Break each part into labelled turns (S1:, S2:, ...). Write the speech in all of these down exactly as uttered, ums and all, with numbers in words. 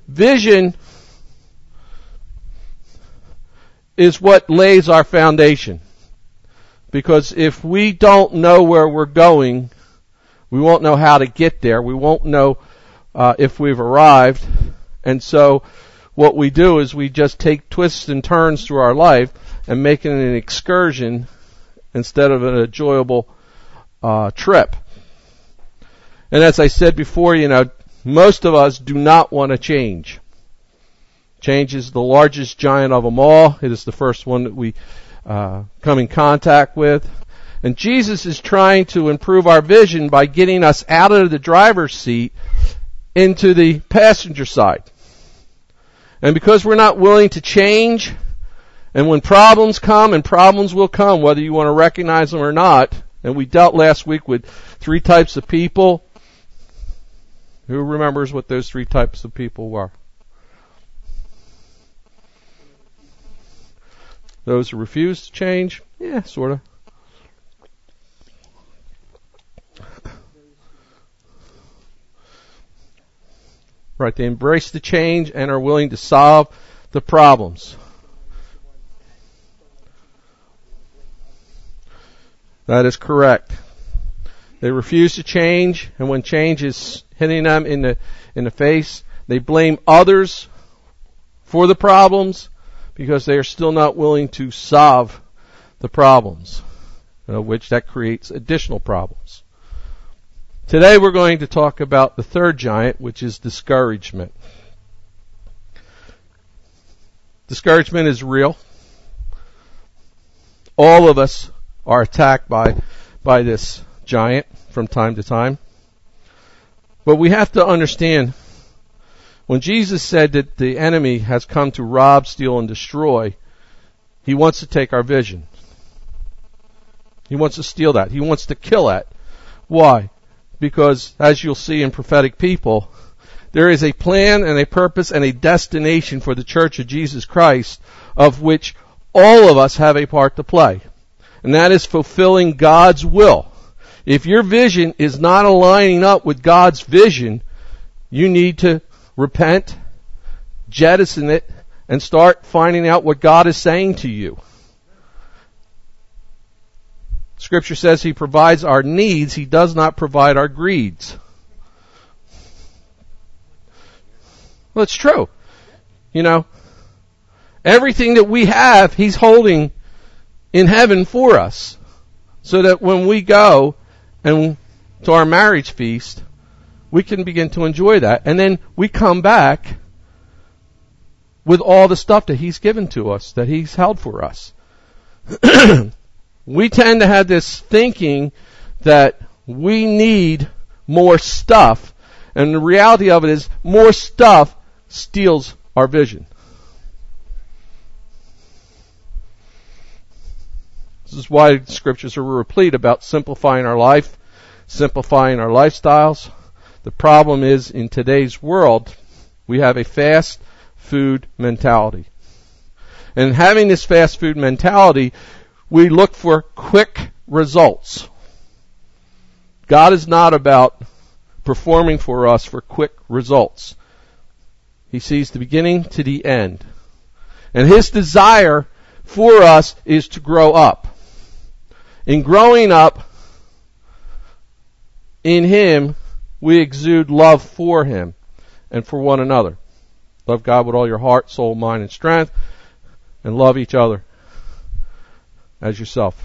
S1: Vision is what lays our foundation. Because if we don't know where we're going, we won't know how to get there. We won't know uh, if we've arrived. And so what we do is we just take twists and turns through our life and make it an excursion instead of an enjoyable uh, trip. And as I said before, you know, most of us do not want to change. Change is the largest giant of them all. It is the first one that we uh, come in contact with. And Jesus is trying to improve our vision by getting us out of the driver's seat into the passenger side. And because we're not willing to change, and when problems come, and problems will come, whether you want to recognize them or not, and we dealt last week with three types of people. Who remembers what those three types of people were? Those who refuse to change? Yeah, sort of. Right, they embrace the change and are willing to solve the problems. That is correct. They refuse to change, and when change is hitting them in the in the face, they blame others for the problems because they are still not willing to solve the problems, you know, which that creates additional problems. Today we're going to talk about the third giant, which is discouragement. Discouragement is real. All of us are attacked by by this giant from time to time. But we have to understand, when Jesus said that the enemy has come to rob, steal, and destroy, he wants to take our vision. He wants to steal that. He wants to kill that. Why? Because, as you'll see in prophetic people, there is a plan and a purpose and a destination for the Church of Jesus Christ, of which all of us have a part to play. And that is fulfilling God's will. If your vision is not aligning up with God's vision, you need to repent, jettison it, and start finding out what God is saying to you. Scripture says He provides our needs. He does not provide our greeds. Well, it's true. You know, everything that we have, He's holding in heaven for us. So that when we go and to our marriage feast, we can begin to enjoy that. And then we come back with all the stuff that He's given to us, that He's held for us. We tend to have this thinking that we need more stuff. And the reality of it is, more stuff steals our vision. This is why the Scriptures are replete about simplifying our life, simplifying our lifestyles. The problem is, in today's world, we have a fast food mentality. And having this fast food mentality, we look for quick results. God is not about performing for us for quick results. He sees the beginning to the end. And His desire for us is to grow up. In growing up in Him, we exude love for Him and for one another. Love God with all your heart, soul, mind, and strength, and love each other as yourself.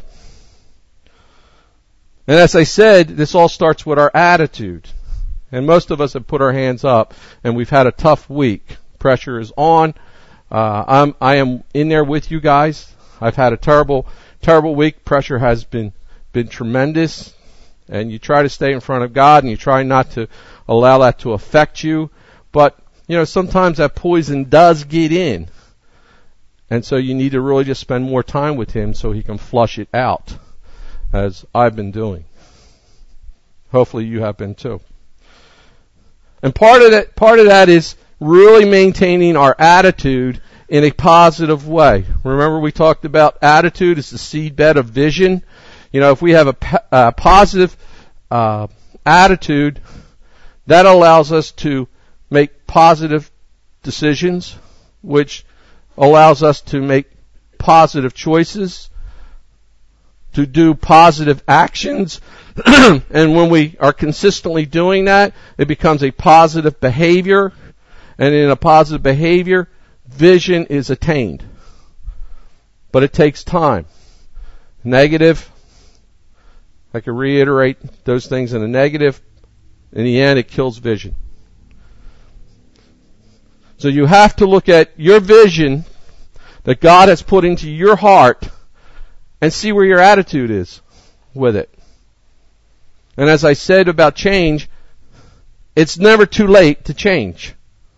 S1: And as I said, this all starts with our attitude. And most of us have put our hands up, and we've had a tough week. Pressure is on. Uh, I'm, I am in there with you guys. I've had a terrible, terrible week. Pressure has been, been tremendous. And you try to stay in front of God, and you try not to allow that to affect you. But, you know, sometimes that poison does get in. And so you need to really just spend more time with Him so He can flush it out, as I've been doing. Hopefully you have been too. And part of that, part of that is really maintaining our attitude in a positive way. Remember, we talked about attitude is the seedbed of vision. You know, if we have a, a positive uh, attitude, that allows us to make positive decisions, which allows us to make positive choices, to do positive actions. And when we are consistently doing that, it becomes a positive behavior. And in a positive behavior, vision is attained. But it takes time. Negative, I can reiterate those things in a negative. In the end, it kills vision. So you have to look at your vision that God has put into your heart and see where your attitude is with it. And as I said about change, it's never too late to change.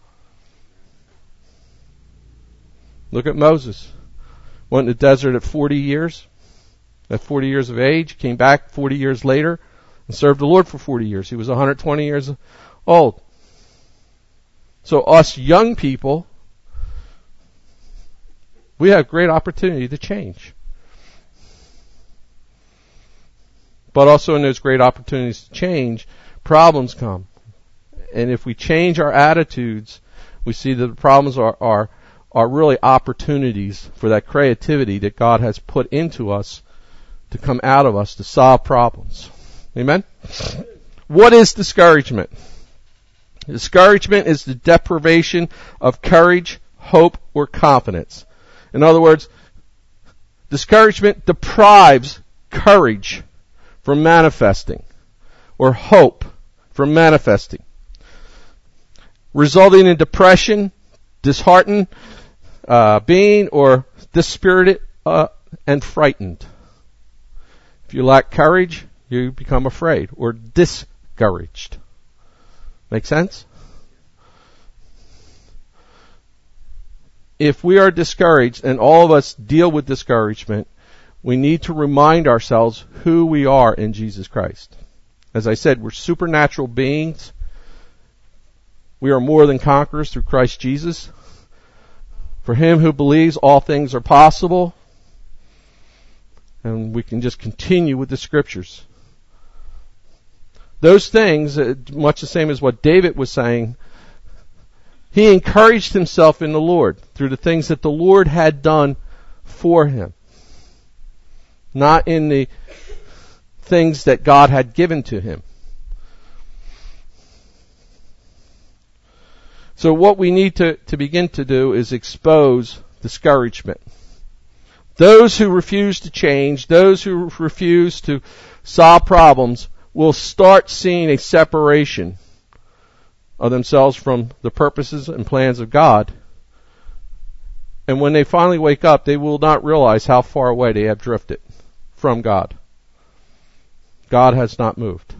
S1: Look at Moses. Went in the desert at forty years. At forty years of age, came back forty years later and served the Lord for forty years. He was one hundred twenty years old. So us young people, we have great opportunity to change. But also in those great opportunities to change, problems come. And if we change our attitudes, we see that the problems are, are, are really opportunities for that creativity that God has put into us to come out of us to solve problems. Amen? What is discouragement? Discouragement is the deprivation of courage, hope, or confidence. In other words, discouragement deprives courage from manifesting, or hope from manifesting, resulting in depression, disheartened uh, being, or dispirited uh, and frightened. If you lack courage, you become afraid or discouraged. Make sense? If we are discouraged, and all of us deal with discouragement, we need to remind ourselves who we are in Jesus Christ. As I said, we're supernatural beings. We are more than conquerors through Christ Jesus. For him who believes, all things are possible. And we can just continue with the scriptures. Those things, much the same as what David was saying, he encouraged himself in the Lord through the things that the Lord had done for him. Not in the things that God had given to him. So what we need to, to begin to do is expose discouragement. Those who refuse to change, those who refuse to solve problems, will start seeing a separation of themselves from the purposes and plans of God. And when they finally wake up, they will not realize how far away they have drifted from God. God has not moved.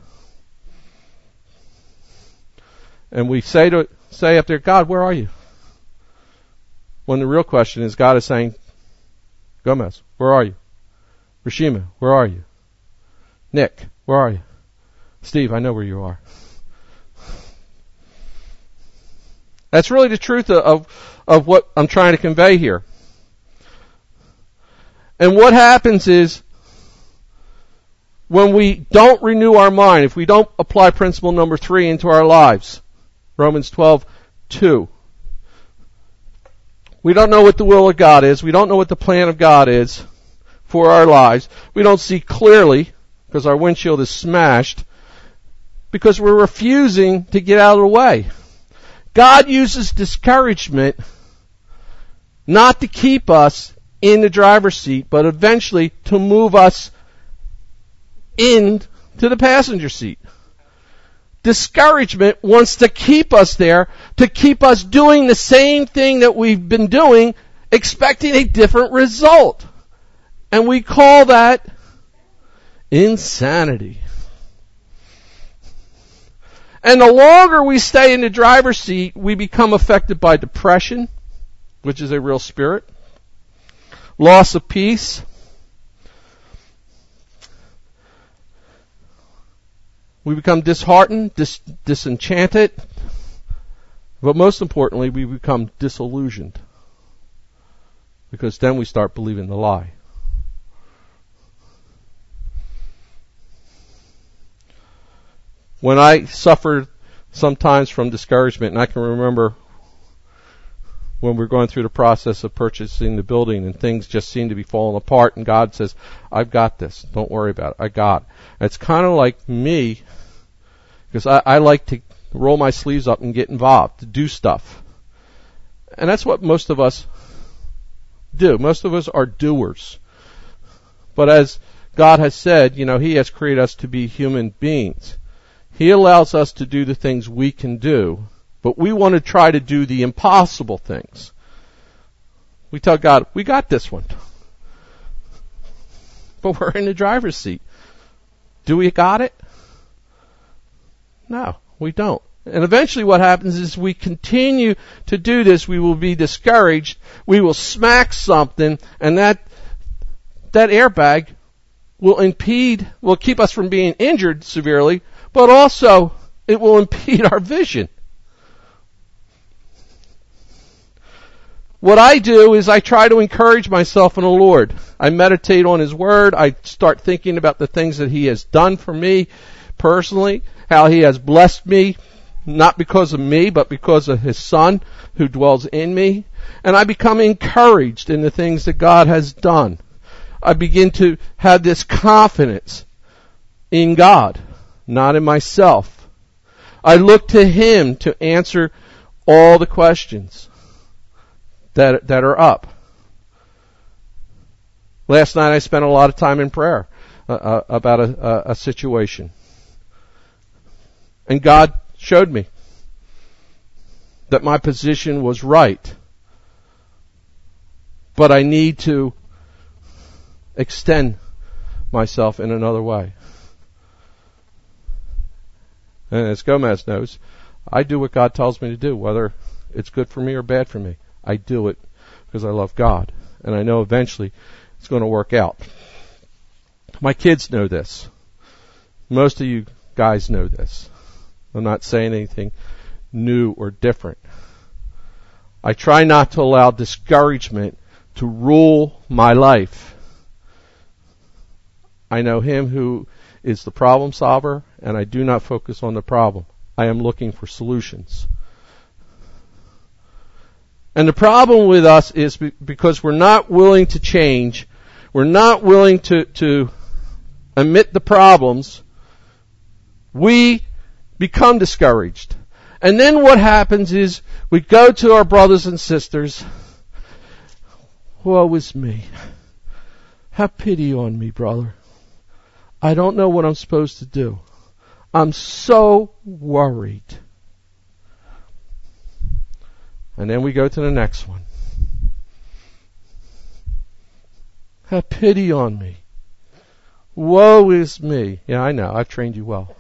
S1: And we say to say up there, God, where are you? When the real question is, God is saying, Gomez, where are you? Rashima, where are you? Nick, where are you? Steve, I know where you are. That's really the truth of, of what I'm trying to convey here. And what happens is, when we don't renew our mind, if we don't apply principle number three into our lives, Romans twelve two, we don't know what the will of God is. We don't know what the plan of God is for our lives. We don't see clearly because our windshield is smashed because we're refusing to get out of the way. God uses discouragement not to keep us in the driver's seat, but eventually to move us into the passenger seat. Discouragement wants to keep us there, to keep us doing the same thing that we've been doing, expecting a different result. And we call that insanity. And the longer we stay in the driver's seat, we become affected by depression, which is a real spirit, loss of peace, we become disheartened, dis- disenchanted, but most importantly, we become disillusioned, because then we start believing the lie. When I suffered sometimes from discouragement, and I can remember when we're going through the process of purchasing the building and things just seem to be falling apart, and God says, I've got this. Don't worry about it. I got it. It's kind of like me, because I, I like to roll my sleeves up and get involved, to do stuff. And that's what most of us do. Most of us are doers. But as God has said, you know, He has created us to be human beings. He allows us to do the things we can do, but we want to try to do the impossible things. We tell God, we got this one. But we're in the driver's seat. Do we got it? No, we don't. And eventually what happens is we continue to do this, we will be discouraged, we will smack something, and that that airbag will impede, will keep us from being injured severely, but also it will impede our vision. What I do is I try to encourage myself in the Lord. I meditate on His Word. I start thinking about the things that He has done for me personally, how He has blessed me, not because of me, but because of His Son who dwells in me. And I become encouraged in the things that God has done. I begin to have this confidence in God, not in myself. I look to Him to answer all the questions that that are up. Last night I spent a lot of time in prayer uh, about a, a, a situation. And God showed me that my position was right. But I need to extend myself in another way. And as Gomez knows, I do what God tells me to do, whether it's good for me or bad for me. I do it because I love God. And I know eventually it's going to work out. My kids know this. Most of you guys know this. I'm not saying anything new or different. I try not to allow discouragement to rule my life. I know Him who is the problem solver, and I do not focus on the problem. I am looking for solutions. And the problem with us is because we're not willing to change, we're not willing to, to admit the problems, we become discouraged. And then what happens is we go to our brothers and sisters, woe is me. Have pity on me, brother. I don't know what I'm supposed to do. I'm so worried. And then we go to the next one. Have pity on me. Woe is me. Yeah, I know. I've trained you well.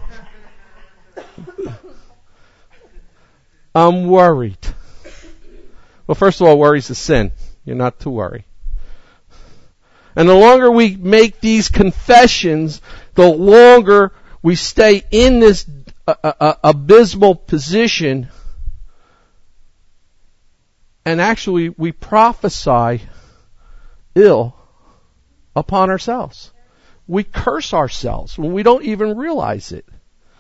S1: I'm worried. Well, first of all, worry's a sin. You're not to worry. And the longer we make these confessions, the longer we stay in this uh, uh, abysmal position. And actually, we prophesy ill upon ourselves. We curse ourselves when we don't even realize it.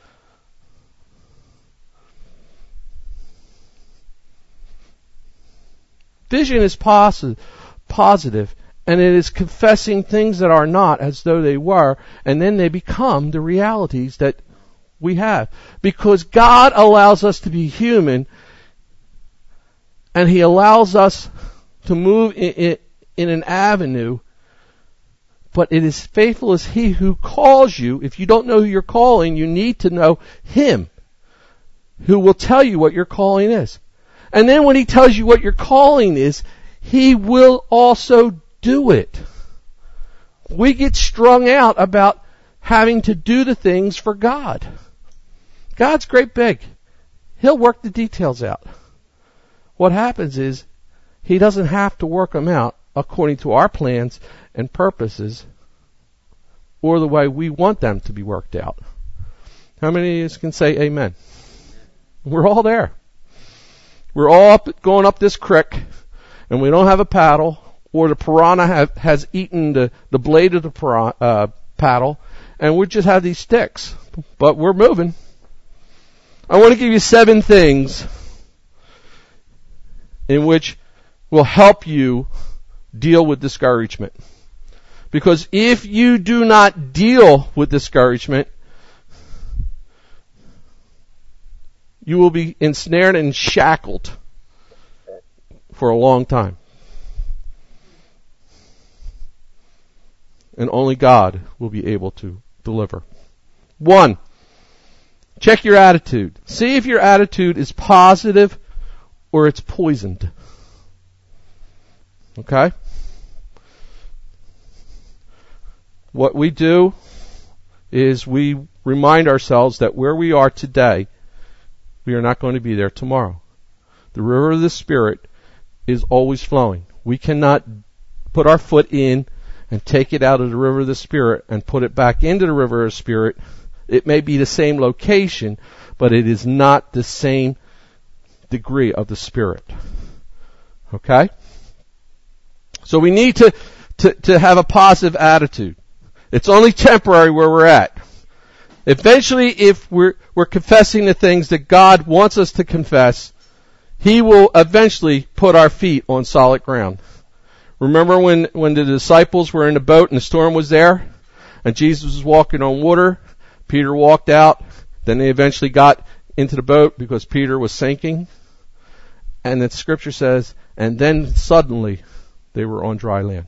S1: Vision is positive, positive, and it is confessing things that are not as though they were, and then they become the realities that we have. Because God allows us to be human, and He allows us to move in, in, in an avenue, but it is faithful as He who calls you. If you don't know who you're calling, you need to know Him, who will tell you what your calling is. And then when He tells you what your calling is, He will also do it. We get strung out about having to do the things for God. God's great big. He'll work the details out. What happens is He doesn't have to work them out according to our plans and purposes or the way we want them to be worked out. How many of you can say amen? We're all there. We're all up, going up this creek, and we don't have a paddle, or the piranha have, has eaten the, the blade of the piranha, uh, paddle, and we just have these sticks. But we're moving. I want to give you seven things in which will help you deal with discouragement. Because if you do not deal with discouragement, you will be ensnared and shackled for a long time. And only God will be able to deliver. One, check your attitude. See if your attitude is positive or it's poisoned. Okay? What we do is we remind ourselves that where we are today, we are not going to be there tomorrow. The river of the Spirit is always flowing. We cannot put our foot in and take it out of the river of the Spirit and put it back into the river of the Spirit. It may be the same location, but it is not the same degree of the Spirit. Okay? So we need to, to, to have a positive attitude. It's only temporary where we're at. Eventually, if we're, we're confessing the things that God wants us to confess, He will eventually put our feet on solid ground. Remember when, when the disciples were in the boat and the storm was there? And Jesus was walking on water. Peter walked out. Then they eventually got into the boat because Peter was sinking. And the scripture says, and then suddenly they were on dry land.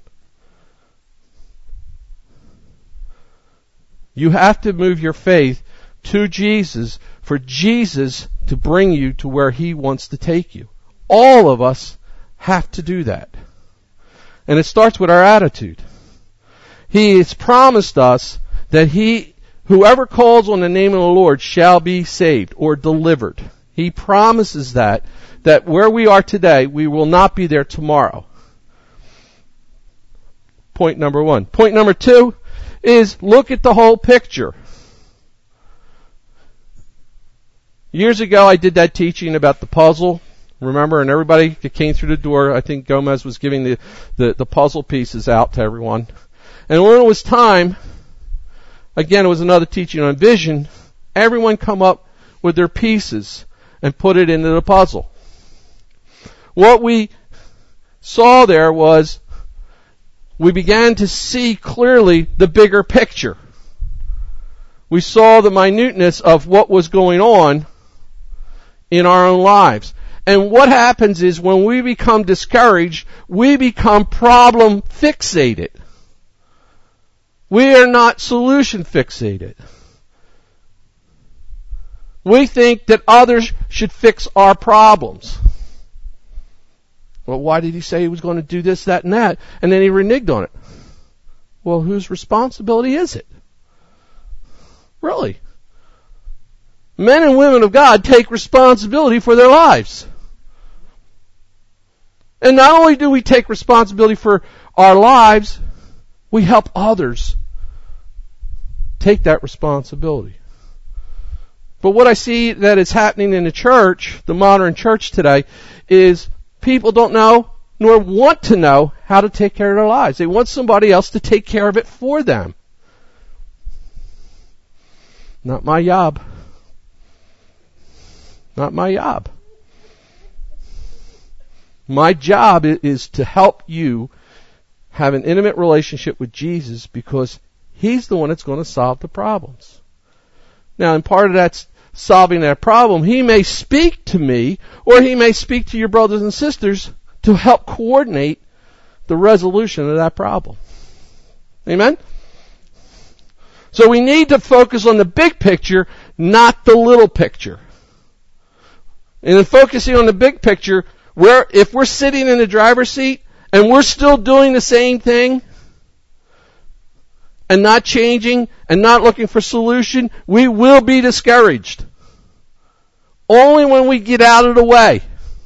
S1: You have to move your faith to Jesus for Jesus to bring you to where He wants to take you. All of us have to do that. And it starts with our attitude. He has promised us that He, whoever calls on the name of the Lord shall be saved or delivered. He promises that, that where we are today, we will not be there tomorrow. Point number one. Point number two is look at the whole picture. Years ago, I did that teaching about the puzzle. Remember, and everybody that came through the door, I think Gomez was giving the, the, the puzzle pieces out to everyone. And when it was time, again, it was another teaching on vision, everyone come up with their pieces and put it into the puzzle. What we saw there was we began to see clearly the bigger picture. We saw the minuteness of what was going on in our own lives. And what happens is when we become discouraged, we become problem fixated. We are not solution fixated. We think that others should fix our problems. Well, why did He say He was going to do this, that, and that? And then He reneged on it. Well, whose responsibility is it? Really? Men and women of God take responsibility for their lives. And not only do we take responsibility for our lives, we help others take that responsibility. But what I see that is happening in the church, the modern church today, is people don't know nor want to know how to take care of their lives. They want somebody else to take care of it for them. Not my job. Not my job. My job is to help you have an intimate relationship with Jesus because He's the one that's going to solve the problems. Now, and part of that's solving that problem, He may speak to me or He may speak to your brothers and sisters to help coordinate the resolution of that problem. Amen? So we need to focus on the big picture, not the little picture. And in focusing on the big picture, where if we're sitting in the driver's seat and we're still doing the same thing and not changing and not looking for solution, we will be discouraged. Only when we get out of the way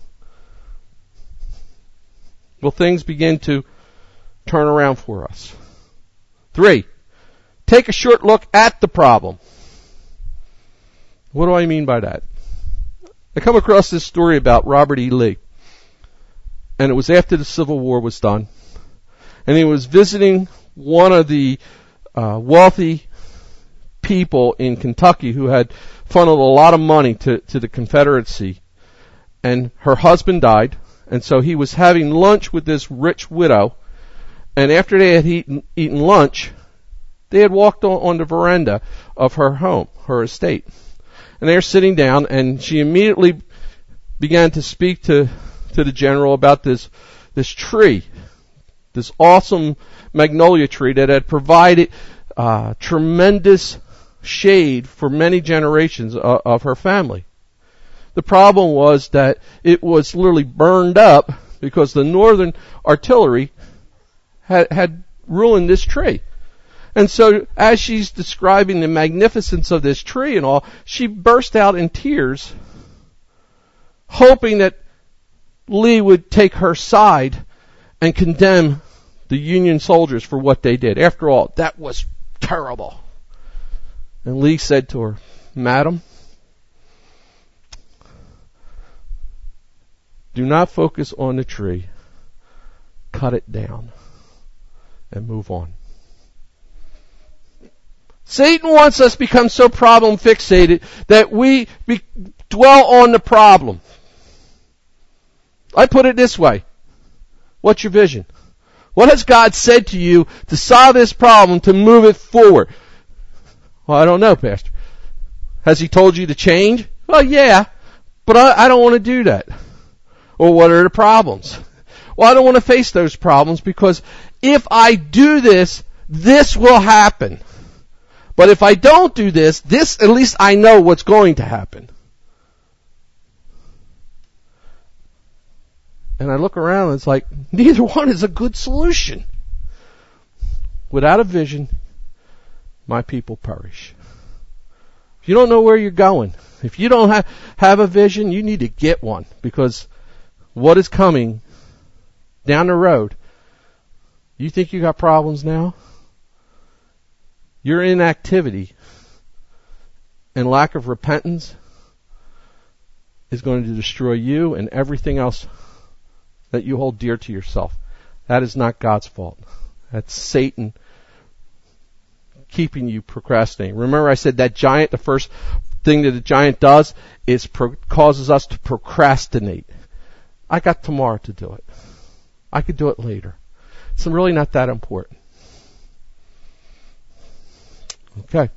S1: will things begin to turn around for us. Three, take a short look at the problem. What do I mean by that? I come across this story about Robert E. Lee. And it was after the Civil War was done. And he was visiting one of the uh, wealthy people in Kentucky who had funneled a lot of money to, to the Confederacy. And her husband died, And so he was having lunch with this rich widow, and after they had eaten, eaten lunch, they had walked on, on the veranda of her home, her estate. And they were sitting down, and she immediately began to speak to, to the general about this, this tree, this awesome magnolia tree that had provided uh, tremendous shade for many generations of, of her family. The problem was that it was literally burned up because the northern artillery had, had ruined this tree. And so as she's describing the magnificence of this tree and all, she burst out in tears, hoping that Lee would take her side and condemn the Union soldiers for what they did. After all, that was terrible. And Lee said to her, "Madam, do not focus on the tree. Cut it down and move on." Satan wants us to become so problem fixated that we be, dwell on the problem. I put it this way. What's your vision? What has God said to you to solve this problem, to move it forward? Well, I don't know, Pastor. Has he told you to change? Well, yeah, but I, I don't want to do that. Or what are the problems? Well, I don't want to face those problems because if I do this, this will happen. But if I don't do this, this, at least I know what's going to happen. And I look around and it's like, neither one is a good solution. Without a vision, my people perish. If you don't know where you're going, if you don't have, have a vision, you need to get one. Because what is coming down the road, you think you got problems now? Your inactivity and lack of repentance is going to destroy you and everything else that you hold dear to yourself. That is not God's fault. That's Satan keeping you procrastinating. Remember I said that giant, the first thing that a giant does is pro- causes us to procrastinate. I got tomorrow to do it. I could do it later. It's really not that important. Okay.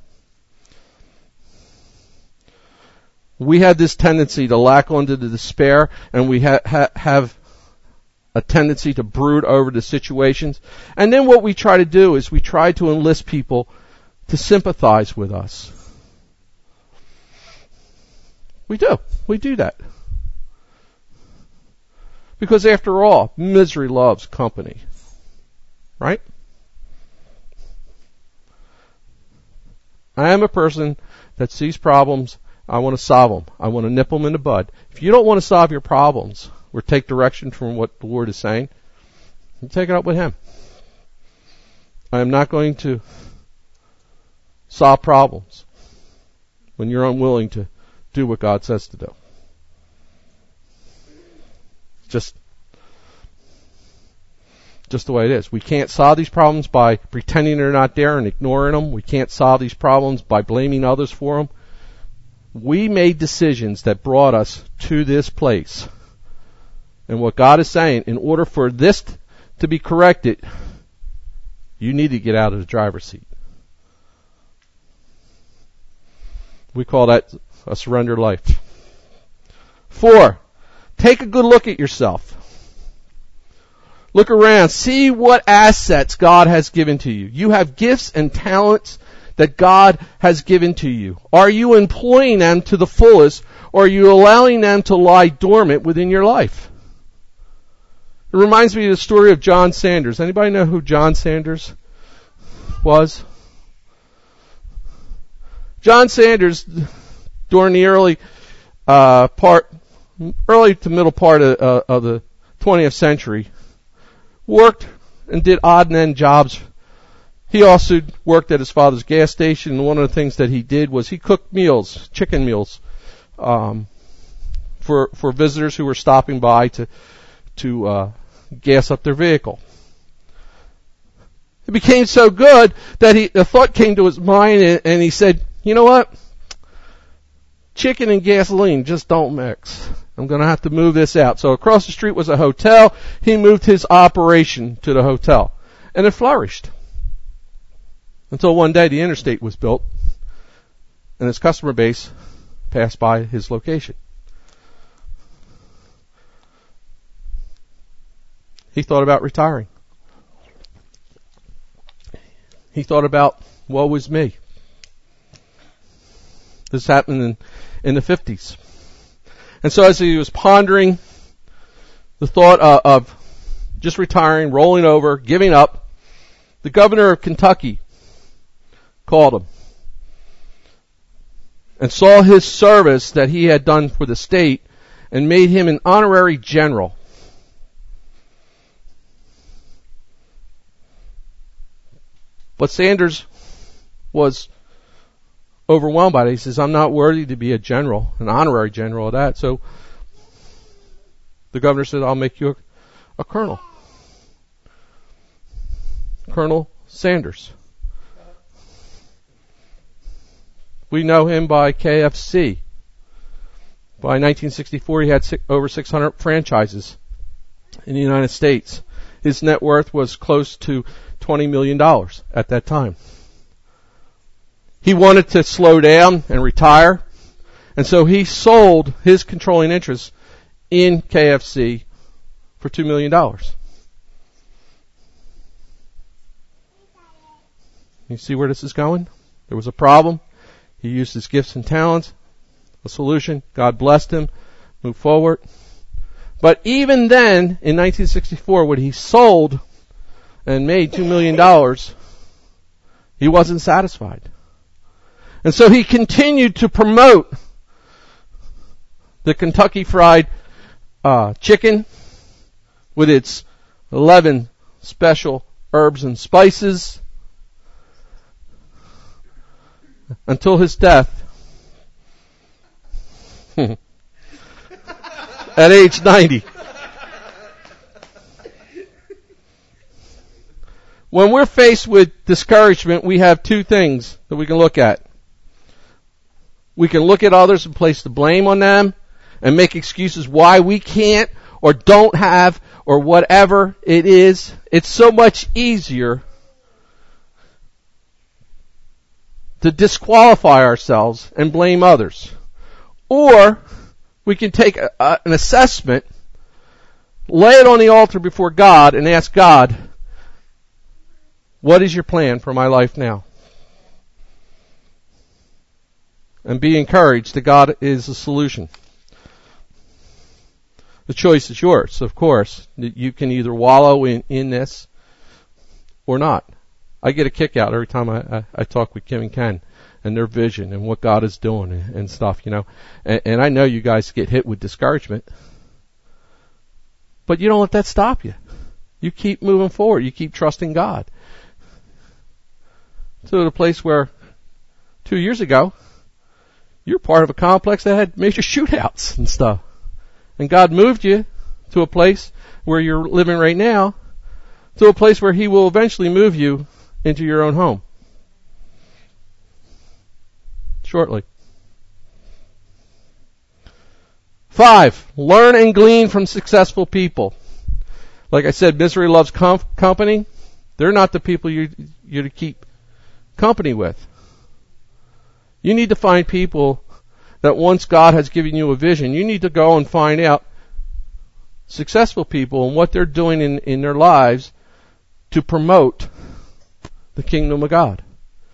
S1: We have this tendency to lack onto the despair, and we ha- ha- have a tendency to brood over the situations. And then what we try to do is we try to enlist people to sympathize with us. We do. We do that. Because after all, misery loves company. Right? I am a person that sees problems. I want to solve them. I want to nip them in the bud. If you don't want to solve your problems or take direction from what the Lord is saying, you take it up with Him. I am not going to solve problems when you're unwilling to do what God says to do. Just Just the way it is. We can't solve these problems by pretending they're not there and ignoring them. We can't solve these problems by blaming others for them. We made decisions that brought us to this place. And what God is saying, in order for this to be corrected, you need to get out of the driver's seat. We call that a surrendered life. Four, take a good look at yourself. Look around. See what assets God has given to you. You have gifts and talents that God has given to you. Are you employing them to the fullest, or are you allowing them to lie dormant within your life? It reminds me of the story of John Sanders. Anybody know who John Sanders was? John Sanders, during the early uh, part, early to middle part of, uh, of the twentieth century, worked and did odd and end jobs. He also worked at his father's gas station, and one of the things that he did was he cooked meals, chicken meals, um, for for visitors who were stopping by to to uh, gas up their vehicle. It became so good that he a thought came to his mind, and, and he said, "You know what? chicken and gasoline just don't mix. I'm going to have to move this out. So across the street was a hotel. He moved his operation to the hotel. And it flourished. Until one day the interstate was built and his customer base passed by his location. He thought about retiring. He thought about, woe is me. This happened in, in the fifties. And so as he was pondering the thought of, of just retiring, rolling over, giving up, the governor of Kentucky called him and saw his service that he had done for the state and made him an honorary general. But Sanders was overwhelmed by it. He says, I'm not worthy to be a general, an honorary general of that. So the governor said, I'll make you a, a colonel. Colonel Sanders. We know him by K F C. By nineteen sixty-four, he had six, over six hundred franchises in the United States. His net worth was close to twenty million dollars at that time. He wanted to slow down and retire, and so he sold his controlling interest in K F C for two million dollars. You see where this is going? There was a problem. He used his gifts and talents. A solution. God blessed him. Moved forward. But even then, in nineteen sixty-four, when he sold and made two million dollars, he wasn't satisfied. And so he continued to promote the Kentucky Fried uh, Chicken with its eleven special herbs and spices until his death at age ninety. When we're faced with discouragement, we have two things that we can look at. We can look at others and place the blame on them and make excuses why we can't or don't have or whatever it is. It's so much easier to disqualify ourselves and blame others. Or we can take a, a, an assessment, lay it on the altar before God and ask God, what is your plan for my life now? And be encouraged that God is the solution. The choice is yours, of course. You can either wallow in, in this or not. I get a kick out every time I, I, I talk with Kim and Ken and their vision and what God is doing and, and stuff, you know. And, and I know you guys get hit with discouragement. But you don't let that stop you. You keep moving forward. You keep trusting God. To the place where two years ago, you're part of a complex that had major shootouts and stuff. And God moved you to a place where you're living right now, to a place where He will eventually move you into your own home. Shortly. Five, learn and glean from successful people. Like I said, misery loves com- company. They're not the people you, you're to keep company with. You need to find people that once God has given you a vision, you need to go and find out successful people and what they're doing in, in their lives to promote the kingdom of God.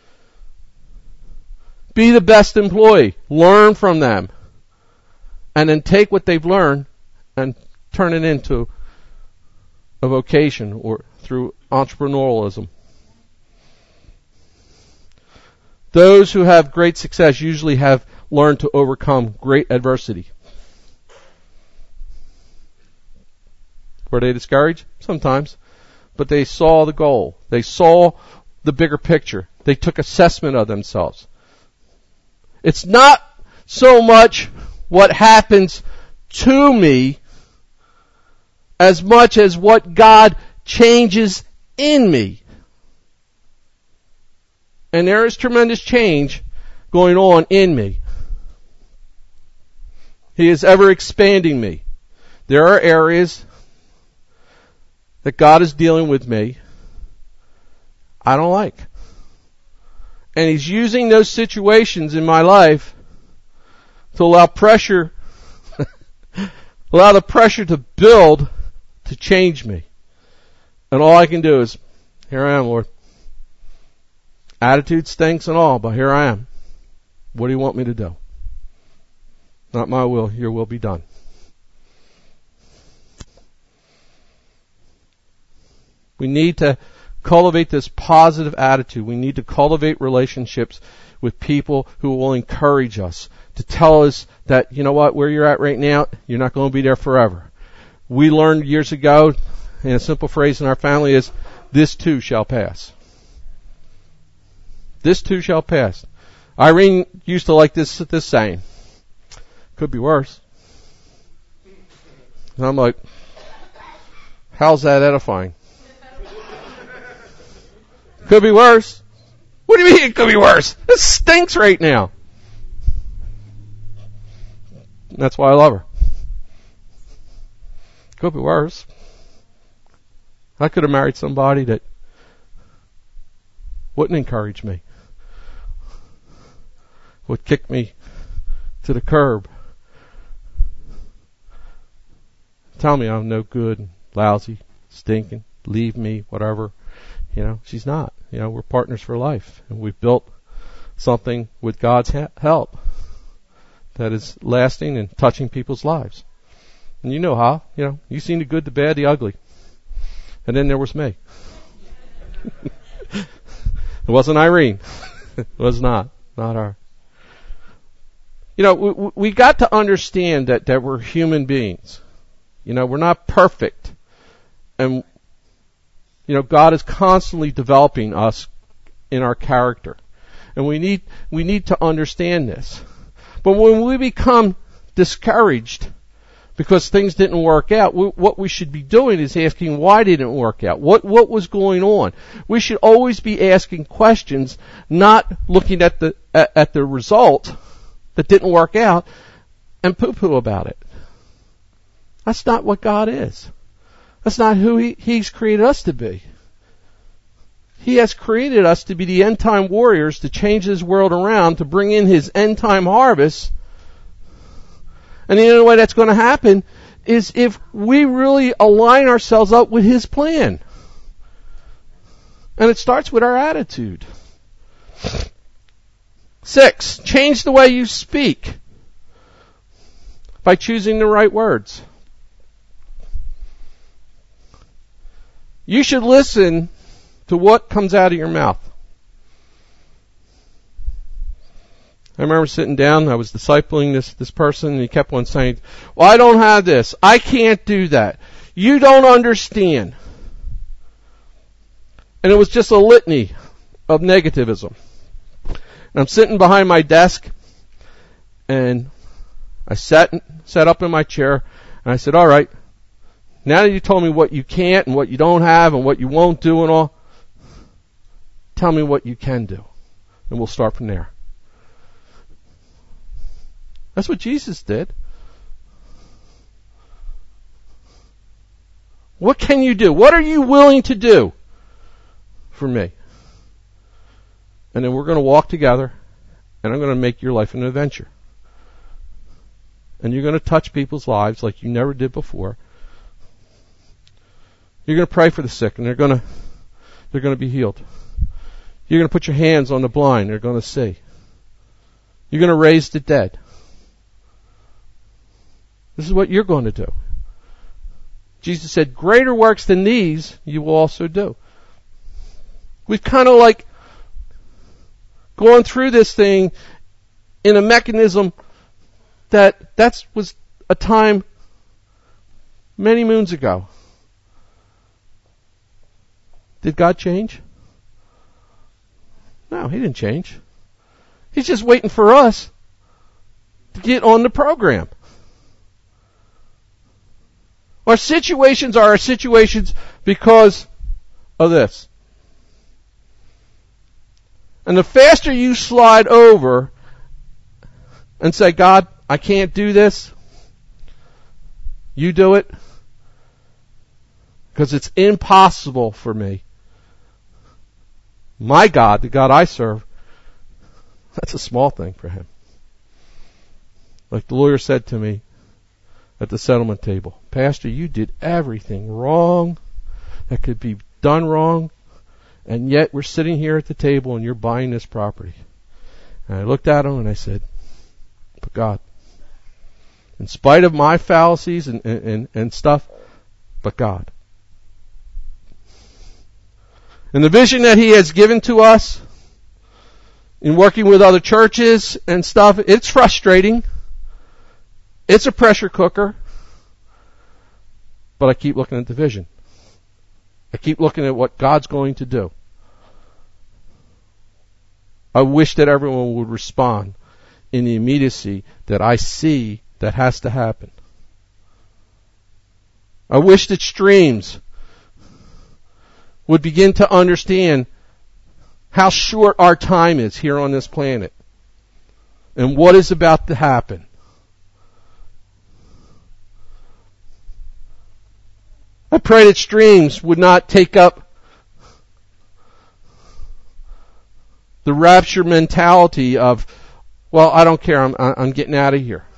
S1: Be the best employee. Learn from them. And then take what they've learned and turn it into a vocation or through entrepreneurialism. Those who have great success usually have learned to overcome great adversity. Were they discouraged? Sometimes. But they saw the goal. They saw the bigger picture. They took assessment of themselves. It's not so much what happens to me as much as what God changes in me. And there is tremendous change going on in me. He is ever expanding me. There are areas that God is dealing with me I don't like. And He's using those situations in my life to allow pressure, allow the pressure to build to change me. And all I can do is, here I am, Lord. Attitude stinks and all, but here I am. What do you want me to do? Not my will, your will be done. We need to cultivate this positive attitude. We need to cultivate relationships with people who will encourage us, to tell us that, you know what, where you're at right now, you're not going to be there forever. We learned years ago, and a simple phrase in our family is, this too shall pass. This too shall pass. Irene used to like this, this saying. Could be worse. And I'm like, how's that edifying? Could be worse. What do you mean it could be worse? This stinks right now. That's why I love her. Could be worse. I could have married somebody that wouldn't encourage me, would kick me to the curb, tell me I'm no good, lousy, stinking, leave me, whatever. You know, she's not. You know, we're partners for life, and we've built something with God's ha- help that is lasting and touching people's lives. And you know how, you know, you've seen the good, the bad, the ugly. And then there was me. It wasn't Irene. It was not. Not her. You know, we, we got to understand that, that we're human beings. You know, we're not perfect. And, you know, God is constantly developing us in our character. And we need, we need to understand this. But when we become discouraged because things didn't work out, we, what we should be doing is asking why didn't it work out? What, what was going on? We should always be asking questions, not looking at the, at, at the result that didn't work out and poo-poo about it. That's not what God is. That's not who he, He's created us to be. He has created us to be the end-time warriors, to change this world around, to bring in His end-time harvest. And the only way that's going to happen is if we really align ourselves up with His plan. And it starts with our attitude. Six, change the way you speak by choosing the right words. You should listen to what comes out of your mouth. I remember sitting down, I was discipling this, this person, and he kept on saying, well, I don't have this. I can't do that. You don't understand. And it was just a litany of negativism. And I'm sitting behind my desk, and I sat, sat up in my chair, and I said, all right, now that you told me what you can't and what you don't have and what you won't do and all, tell me what you can do. And we'll start from there. That's what Jesus did. What can you do? What are you willing to do for me? And then we're going to walk together, and I'm going to make your life an adventure. And you're going to touch people's lives like you never did before. You're going to pray for the sick, and they're going to they're going to be healed. You're going to put your hands on the blind, they're going to see. You're going to raise the dead. This is what you're going to do. Jesus said, greater works than these you will also do. We've kind of like gone through this thing in a mechanism that that was a time many moons ago. Did God change? No, He didn't change. He's just waiting for us to get on the program. Our situations are our situations because of this. And the faster you slide over and say, God, I can't do this, You do it. Because it's impossible for me. My God, the God I serve, that's a small thing for him. Like the lawyer said to me at the settlement table, Pastor, you did everything wrong that could be done wrong, and yet we're sitting here at the table and you're buying this property. And I looked at him and I said, but God, in spite of my fallacies and, and, and stuff, but God. And the vision that he has given to us in working with other churches and stuff, it's frustrating. It's a pressure cooker. But I keep looking at the vision. I keep looking at what God's going to do. I wish that everyone would respond in the immediacy that I see that has to happen. I wish that streams would begin to understand how short our time is here on this planet and what is about to happen. I pray that streams would not take up the rapture mentality of, well, I don't care, I'm, I'm getting out of here.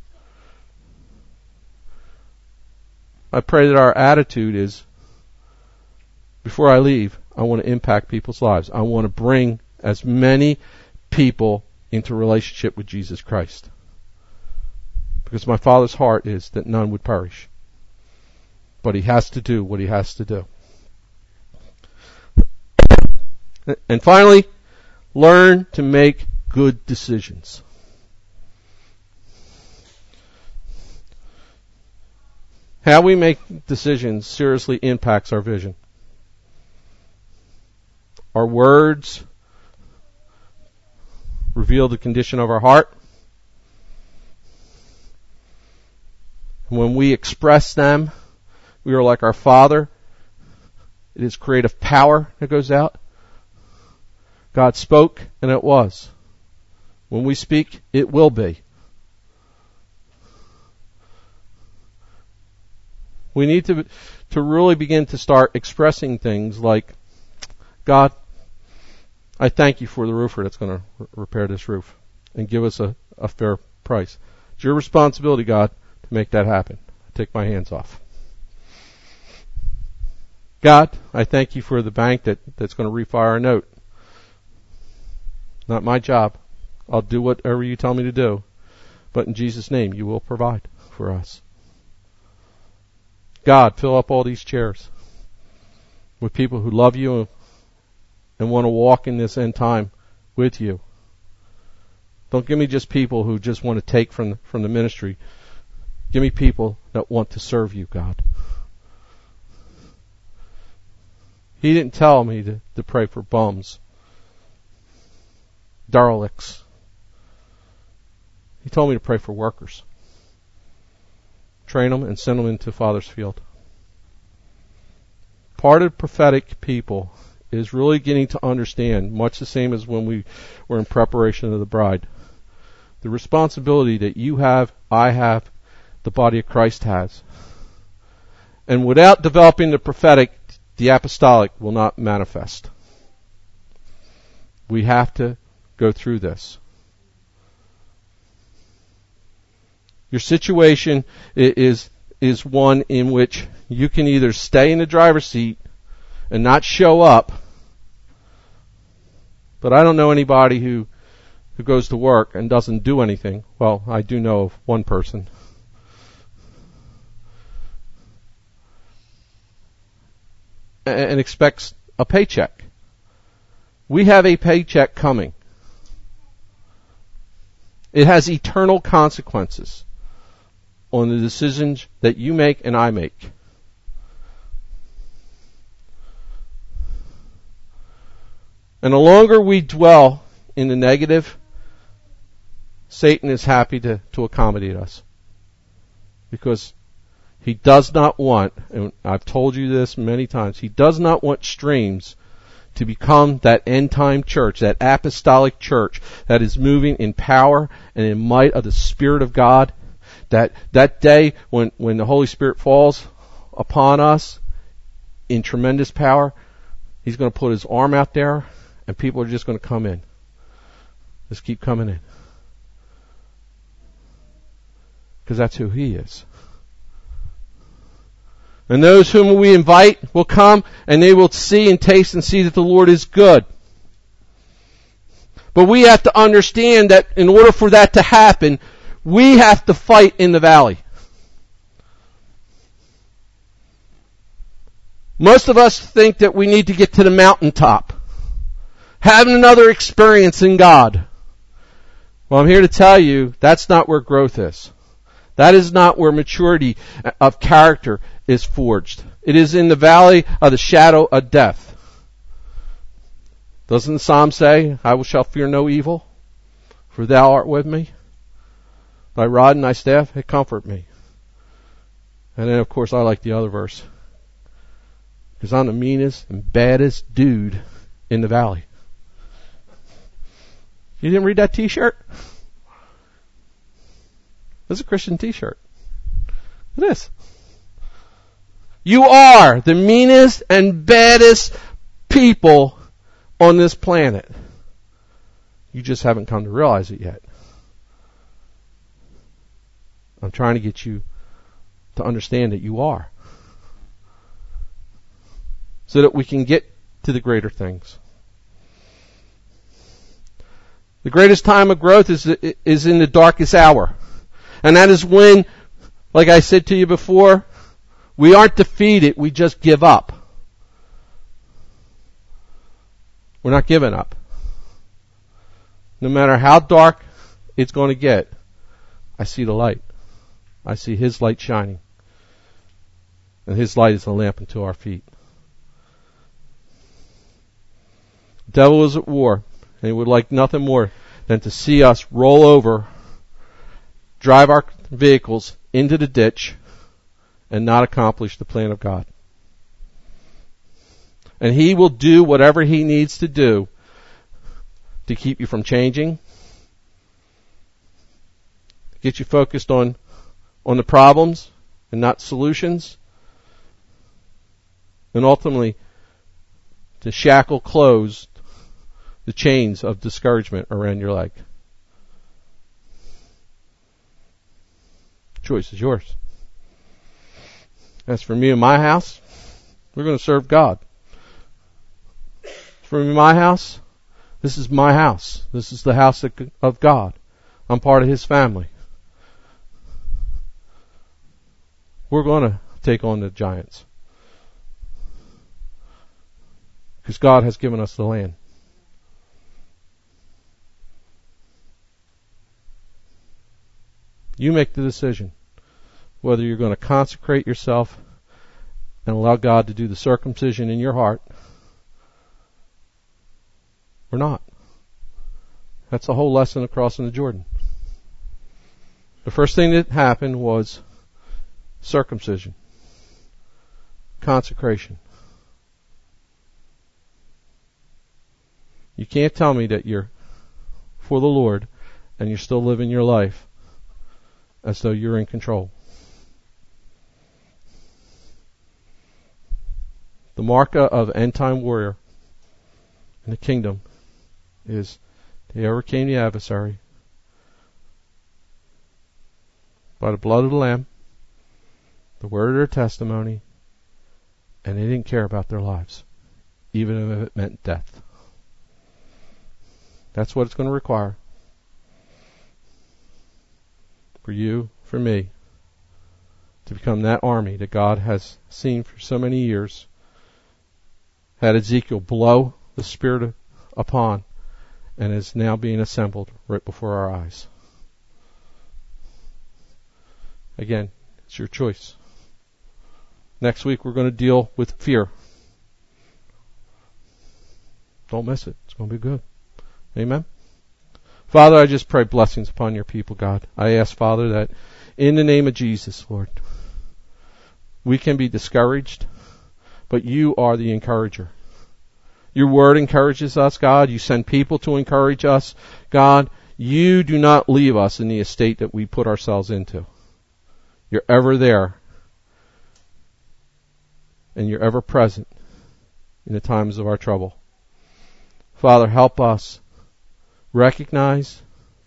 S1: I pray that our attitude is, before I leave, I want to impact people's lives. I want to bring as many people into relationship with Jesus Christ. Because my Father's heart is that none would perish. But he has to do what he has to do. And finally, learn to make good decisions. How we make decisions seriously impacts our vision. Our words reveal the condition of our heart. When we express them, we are like our Father. It is creative power that goes out. God spoke, and it was. When we speak, it will be. We need to to really begin to start expressing things like, God, I thank you for the roofer that's going to r- repair this roof and give us a, a fair price. It's your responsibility, God, to make that happen. I take my hands off. God, I thank you for the bank that, that's going to refi our note. Not my job. I'll do whatever you tell me to do. But in Jesus' name, you will provide for us. God, fill up all these chairs with people who love you and want to walk in this end time with you. Don't give me just people who just want to take from the, from the ministry. Give me people that want to serve you, God. He didn't tell me to, to pray for bums, derelicts. He told me to pray for workers. Train them and send them into Father's field. Part of prophetic people is really getting to understand, much the same as when we were in preparation of the bride, the responsibility that you have, I have, the body of Christ has. And without developing the prophetic, the apostolic will not manifest. We have to go through this. Your situation is is one in which you can either stay in the driver's seat and not show up. But I don't know anybody who who goes to work and doesn't do anything. Well, I do know of one person. And expects a paycheck. We have a paycheck coming. It has eternal consequences on the decisions that you make and I make. And the longer we dwell in the negative, Satan is happy to, to accommodate us. Because he does not want, and I've told you this many times, he does not want streams to become that end-time church, that apostolic church that is moving in power and in might of the Spirit of God, That that day when, when the Holy Spirit falls upon us in tremendous power, He's going to put His arm out there and people are just going to come in. Just keep coming in. Because that's who He is. And those whom we invite will come and they will see and taste and see that the Lord is good. But we have to understand that in order for that to happen, we have to fight in the valley. Most of us think that we need to get to the mountaintop, having another experience in God. Well, I'm here to tell you that's not where growth is. That is not where maturity of character is forged. It is in the valley of the shadow of death. Doesn't the Psalm say, I shall fear no evil, for thou art with me? Thy rod and thy staff, they comfort me. And then, of course, I like the other verse. Because I'm the meanest and baddest dude in the valley. You didn't read that t-shirt? This is a Christian t-shirt. It is. You are the meanest and baddest people on this planet. You just haven't come to realize it yet. I'm trying to get you to understand that you are. So that we can get to the greater things. The greatest time of growth is, is in the darkest hour. And that is when, like I said to you before, we aren't defeated, we just give up. We're not giving up. No matter how dark it's going to get, I see the light. I see His light shining. And His light is a lamp unto our feet. The devil is at war, and he would like nothing more than to see us roll over, drive our vehicles into the ditch, and not accomplish the plan of God. And he will do whatever he needs to do to keep you from changing, get you focused on, on the problems and not solutions, and ultimately to shackle close the chains of discouragement around your leg. The choice is yours. As for me and my house, we're going to serve God. For me and my house, this is my house. This is the house of God. I'm part of His family. We're going to take on the giants. Because God has given us the land. You make the decision whether you're going to consecrate yourself and allow God to do the circumcision in your heart or not. That's the whole lesson of crossing the Jordan. The first thing that happened was circumcision, consecration. You can't tell me that you're for the Lord and you're still living your life as though you're in control. The mark of end-time warrior in the kingdom is they overcame the adversary by the blood of the Lamb, the word of their testimony, and they didn't care about their lives, even if it meant death. That's what it's going to require for you, for me, to become that army that God has seen for so many years, had Ezekiel blow the Spirit upon, and is now being assembled right before our eyes. Again, it's your choice. Next week we're going to deal with fear. Don't miss it. It's going to be good. Amen. Father, I just pray blessings upon your people, God. I ask, Father, that in the name of Jesus, Lord, we can be discouraged, but you are the encourager. Your word encourages us, God. You send people to encourage us. God, you do not leave us in the estate that we put ourselves into. You're ever there. And you're ever present in the times of our trouble. Father, help us recognize,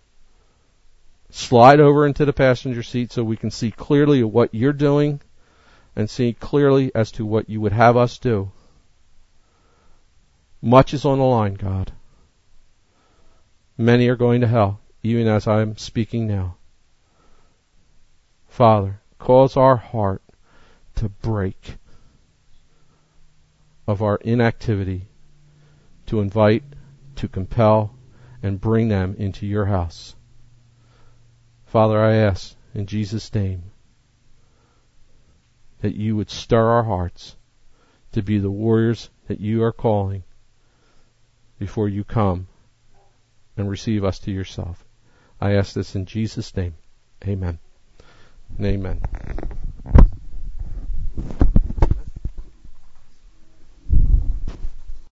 S1: slide over into the passenger seat so we can see clearly what you're doing and see clearly as to what you would have us do. Much is on the line, God. Many are going to hell, even as I'm speaking now. Father, cause our heart to break of our inactivity to invite, to compel, and bring them into your house. Father, I ask in Jesus' name that you would stir our hearts to be the warriors that you are calling before you come and receive us to yourself. I ask this in Jesus' name. Amen. And amen.